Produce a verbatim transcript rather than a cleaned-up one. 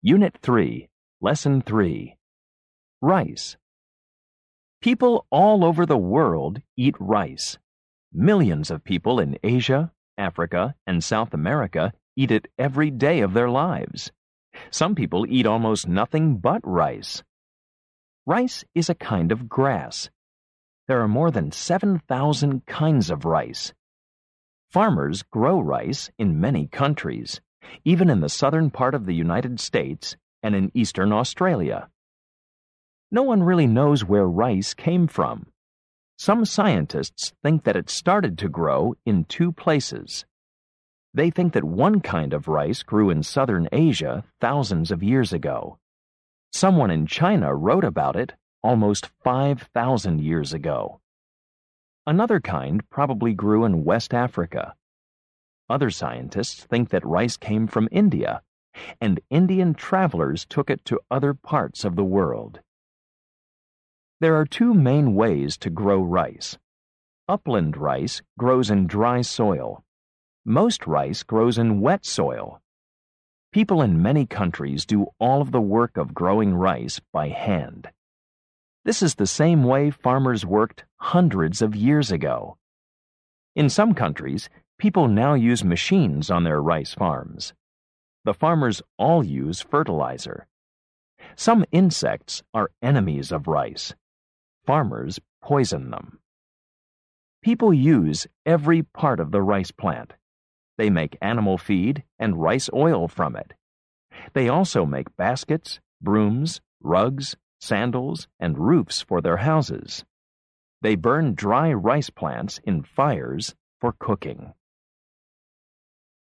Unit three, Lesson three. Rice. People all over the world eat rice. Millions of people in Asia, Africa, and South America eat it every day of their lives. Some people eat almost nothing but rice. Rice is a kind of grass. There are more than seven thousand kinds of rice. Farmers grow rice in many countries, even in the southern part of the United States and in eastern Australia. No one really knows where rice came from. Some scientists think that it started to grow in two places. They think that one kind of rice grew in southern Asia thousands of years ago. Someone in China wrote about it almost five thousand years ago. Another kind probably grew in West Africa. Other scientists think that rice came from India, and Indian travelers took it to other parts of the world. There are two main ways to grow rice. Upland rice grows in dry soil. Most rice grows in wet soil. People in many countries do all of the work of growing rice by hand. This is the same way farmers worked hundreds of years ago. In some countries, people now use machines on their rice farms. The farmers all use fertilizer. Some insects are enemies of rice. Farmers poison them. People use every part of the rice plant. They make animal feed and rice oil from it. They also make baskets, brooms, rugs, sandals, and roofs for their houses. They burn dry rice plants in fires for cooking.